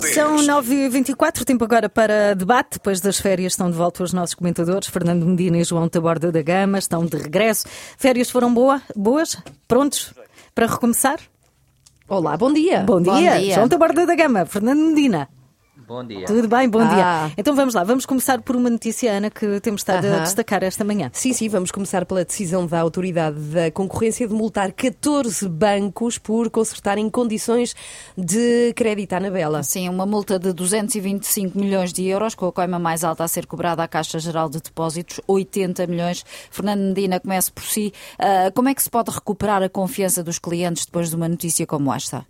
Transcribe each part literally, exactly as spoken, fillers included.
São nove e vinte e quatro, tempo agora para debate. Depois das férias estão de volta os nossos comentadores, Fernando Medina e João Taborda da Gama, estão de regresso. Férias foram boa, boas? Prontos para recomeçar? Olá, bom dia. Bom dia, bom dia. João Taborda da Gama, Fernando Medina. Bom dia. Tudo bem, bom ah. dia. Então vamos lá, vamos começar por uma notícia, Ana, que temos estado uh-huh. a destacar esta manhã. Sim, sim, vamos começar pela decisão da Autoridade da Concorrência de multar catorze bancos por consertarem condições de crédito à Anabela. Sim, uma multa de duzentos e vinte e cinco milhões de euros, com a coima mais alta a ser cobrada à Caixa Geral de Depósitos, oitenta milhões. Fernando Medina, comece por si. Uh, como é que se pode recuperar a confiança dos clientes depois de uma notícia como esta?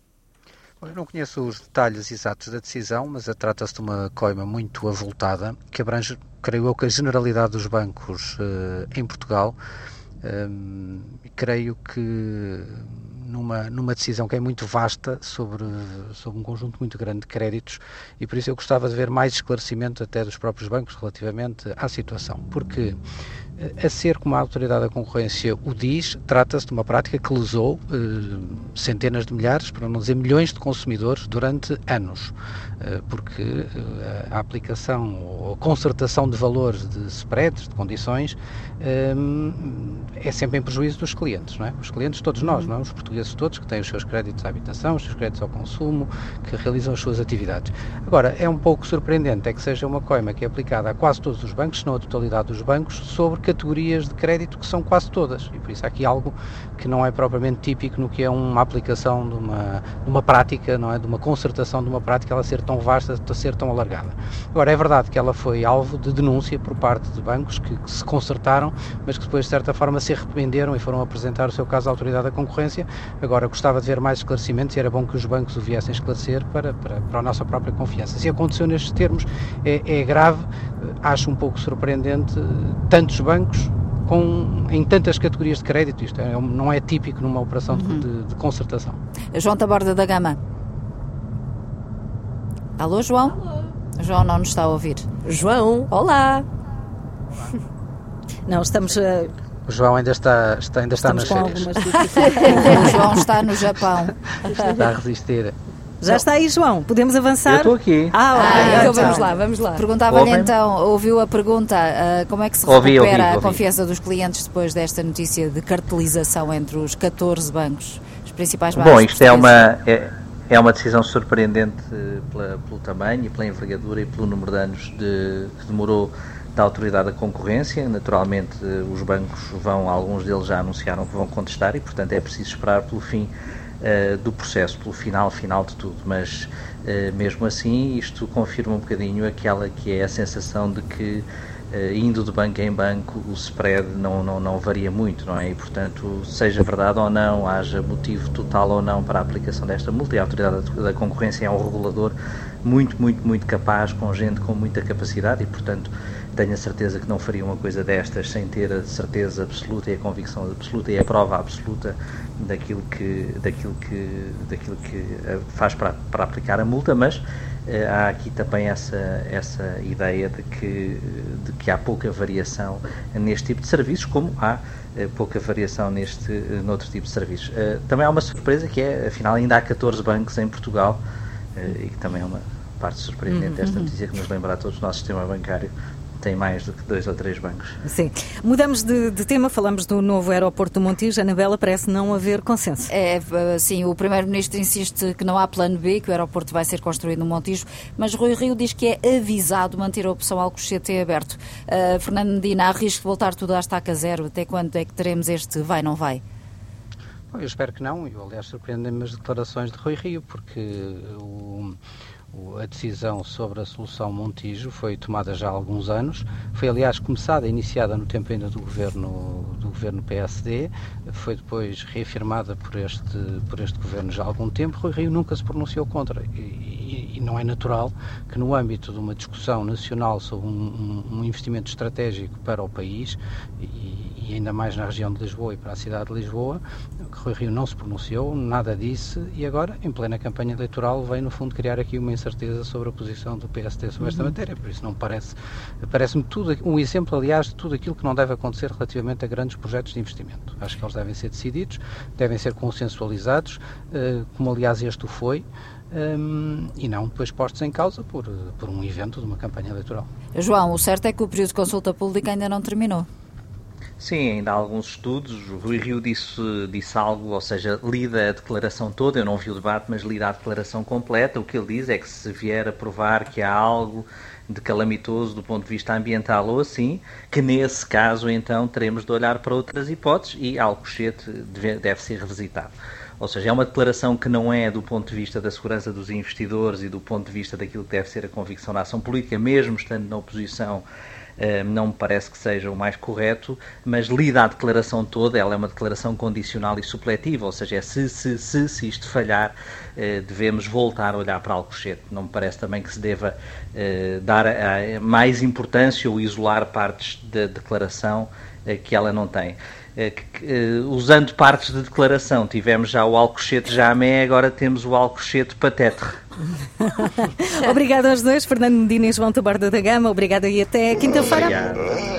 Eu não conheço os detalhes exatos da decisão, mas trata-se de uma coima muito avultada, que abrange, creio eu, que a generalidade dos bancos uh, em Portugal. Um, creio que numa, numa decisão que é muito vasta sobre, sobre um conjunto muito grande de créditos, e por isso eu gostava de ver mais esclarecimento até dos próprios bancos relativamente à situação, porque a ser como a Autoridade da Concorrência o diz, trata-se de uma prática que lesou eh, centenas de milhares, para não dizer milhões de consumidores durante anos, eh, porque eh, a aplicação ou a concertação de valores de spreads, de condições, eh, é sempre em prejuízo dos clientes, não é? Os clientes, todos nós, não é? Os portugueses todos, que têm os seus créditos à habitação, os seus créditos ao consumo, que realizam as suas atividades. Agora, é um pouco surpreendente é que seja uma coima que é aplicada a quase todos os bancos, se não a totalidade dos bancos, sobre categorias de crédito que são quase todas, e por isso há aqui algo que não é propriamente típico no que é uma aplicação de uma, de uma prática, não é? De uma concertação de uma prática, ela ser tão vasta, ser tão alargada. Agora, é verdade que ela foi alvo de denúncia por parte de bancos que, que se concertaram, mas que depois de certa forma se arrependeram e foram apresentar o seu caso à Autoridade da Concorrência. Agora, gostava de ver mais esclarecimentos e era bom que os bancos o viessem esclarecer para, para, para a nossa própria confiança. Se aconteceu nestes termos, é, é grave, acho um pouco surpreendente tantos bancos Com, em tantas categorias de crédito. Isto é, não é típico numa operação uhum. de, de concertação. João Taborda da Gama. Alô, João? Alô. João não nos está a ouvir. João, olá. Não, estamos... Uh... O João ainda está, está, ainda está nas férias. O João está no Japão. Está a resistir. Já está aí, João. Podemos avançar? Eu estou aqui. Ah, ok. Ah, então, então vamos lá, vamos lá. Perguntava-lhe então, ouviu a pergunta, uh, como é que se ouvi, recupera ouvi, ouvi. a confiança dos clientes depois desta notícia de cartelização entre os catorze bancos, os principais bancos? Bom, isto é uma, é, é uma decisão surpreendente pela, pelo tamanho e pela envergadura e pelo número de anos de, que demorou da Autoridade da Concorrência. Naturalmente, os bancos vão, alguns deles já anunciaram que vão contestar e, portanto, é preciso esperar pelo fim Uh, do processo, pelo final, final de tudo, mas uh, mesmo assim isto confirma um bocadinho aquela que é a sensação de que uh, indo de banco em banco o spread não, não, não varia muito, não é? E portanto, seja verdade ou não, haja motivo total ou não para a aplicação desta multa, e a Autoridade da Concorrência é um regulador muito, muito, muito capaz, com gente com muita capacidade, e portanto tenho a certeza que não faria uma coisa destas sem ter a certeza absoluta e a convicção absoluta e a prova absoluta daquilo que, daquilo que, daquilo que faz para, para aplicar a multa, mas uh, há aqui também essa, essa ideia de que, de que há pouca variação neste tipo de serviços, como há uh, pouca variação neste, uh, noutro tipo de serviços. Uh, também há uma surpresa que é, afinal, ainda há catorze bancos em Portugal, uh, e que também é uma parte surpreendente desta notícia que nos lembra a todos o nosso sistema bancário tem mais do que dois ou três bancos. Sim. Mudamos de, de tema, falamos do novo aeroporto do Montijo. Anabela, parece não haver consenso. É, sim, o Primeiro-Ministro insiste que não há plano B, que o aeroporto vai ser construído no Montijo, mas Rui Rio diz que é avisado manter a opção Alcochete aberto. Uh, Fernando Medina, há risco de voltar tudo à estaca zero? Até quando é que teremos este vai, não vai? Eu espero que não. Eu, aliás, surpreendem-me as declarações de Rui Rio, porque o... a decisão sobre a solução Montijo foi tomada já há alguns anos, foi aliás começada, iniciada no tempo ainda do governo, do governo P S D, foi depois reafirmada por este, por este governo já há algum tempo. Rui Rio nunca se pronunciou contra e, e, e não é natural que no âmbito de uma discussão nacional sobre um, um, um investimento estratégico para o país e, e ainda mais na região de Lisboa e para a cidade de Lisboa, que Rui Rio não se pronunciou, nada disse, e agora, em plena campanha eleitoral, vem no fundo criar aqui uma incerteza sobre a posição do P S D sobre esta uhum. matéria. Por isso não parece, parece-me tudo, um exemplo, aliás, de tudo aquilo que não deve acontecer relativamente a grandes projetos de investimento. Acho que eles devem ser decididos, devem ser consensualizados, como aliás este o foi, um, e não depois postos em causa por, por um evento de uma campanha eleitoral. João, o certo é que o período de consulta pública ainda não terminou. Sim, ainda há alguns estudos. O Rui Rio disse, disse algo, ou seja, lida a declaração toda, eu não vi o debate, mas lida a declaração completa. O que ele diz é que se vier a provar que há algo de calamitoso do ponto de vista ambiental ou assim, que nesse caso então teremos de olhar para outras hipóteses e Alcochete deve, deve ser revisitado. Ou seja, é uma declaração que não é do ponto de vista da segurança dos investidores e do ponto de vista daquilo que deve ser a convicção da ação política, mesmo estando na oposição, não me parece que seja o mais correto, mas lida a declaração toda, ela é uma declaração condicional e supletiva, ou seja, é se, se, se, se isto falhar, devemos voltar a olhar para Alcochete. Não me parece também que se deva dar mais importância ou isolar partes da declaração que ela não tem. Usando partes de declaração, tivemos já o Alcochete Jamé, agora temos o Alcochete Patetre. Obrigada aos dois, Fernando Medina e João Taborda da Gama. Obrigada e até quinta-feira.